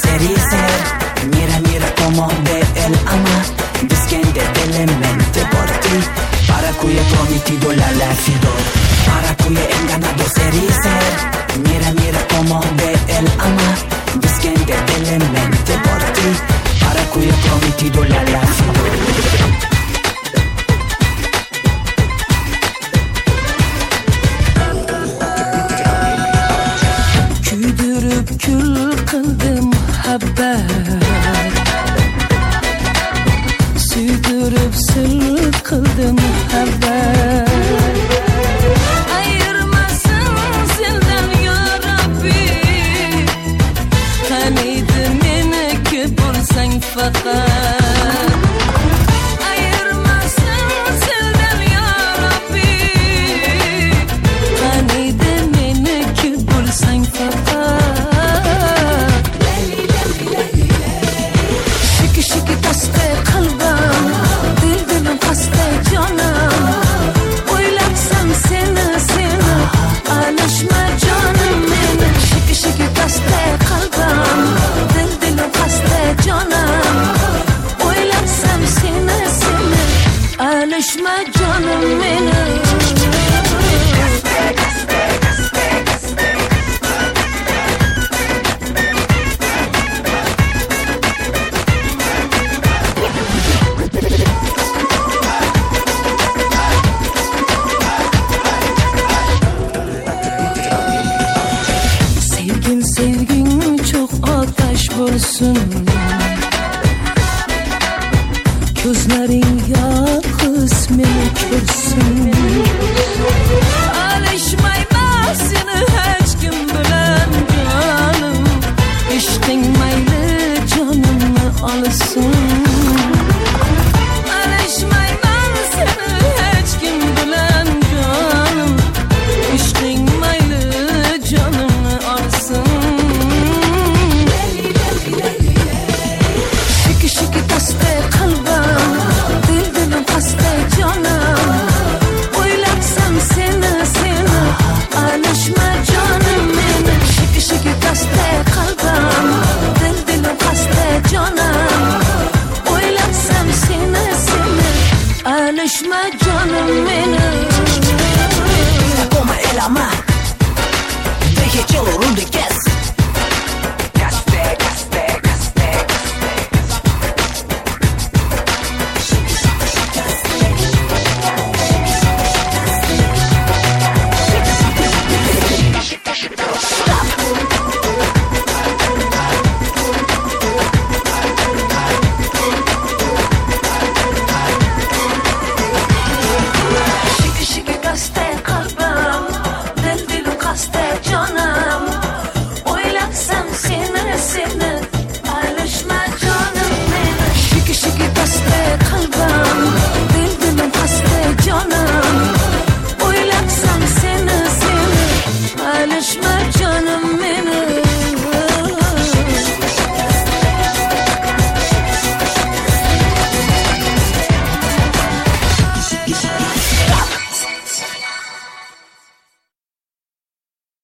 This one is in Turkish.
serie. Mira, mira como ve el ama, disquende delle mente por ti. Para cui he prometido la lacido, para cui he enganado serie. Mira, mira como ve el ama, disquende delle mente por ti. Para cui he prometido la lacido. Kül kıldım haber, süydürüp sül kıldım haber. Ayırmasın senden ya Rabbi, tanıydı meni ki bulsan fakat. Ayırmasın senden ya Rabbi, tanıydı meni ki bulsan fakat. Alışma canım benim. Sevgin sevgin çok ateş bulsun, gözlerin yakız beni körsün. Alışmayma seni hiç kim bilen canım, içtin maylı canımı alsın. Alışmayma seni hiç kim bilen canım, içtin maylı canımı alsın. Şiki şiki taste kalbim, dildilim hasta canım. Oylatsam seni seni, alışma canım benim. Şiki şiki taste kalbim, dildilim hasta canım. Oylatsam seni seni, alışma canım benim. Come el ama, deje chelo runde que